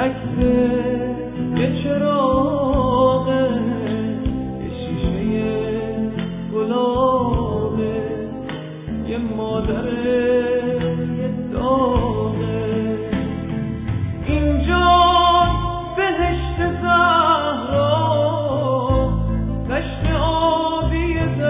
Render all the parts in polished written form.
عکس یه چراغه، یه شیشه گلابه، یه مادره یه داغه. اینجا بهشت زهرا، دشت آبی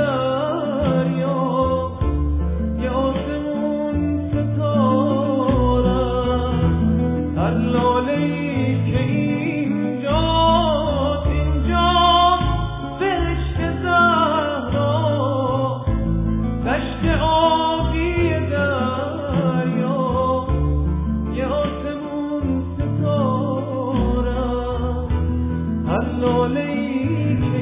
دریا، یه آسمون ستاره، هر لاله‌ای که اینجاست. اینجا بهشت زهرا، دشت آبی دریا، یه آسمون ستاره، هر لاله‌ای که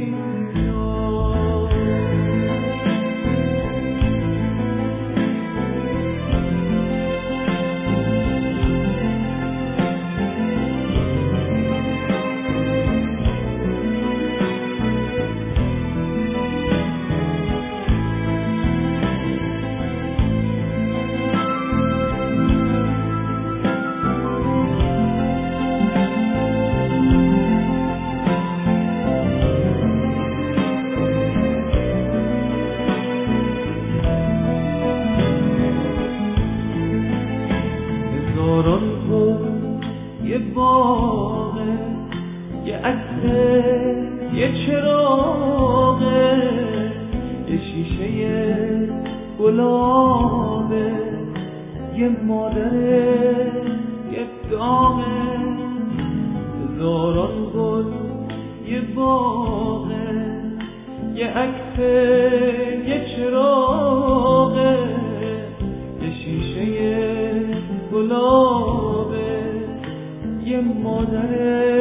هزاران یه باغه، یه عکس یه چراغه، یه شیشه گلابه، یه مادره یه داغه. هزاران گل یه باغه، یه عکس یه چراغه، یه شیشه گلابه، یه مادره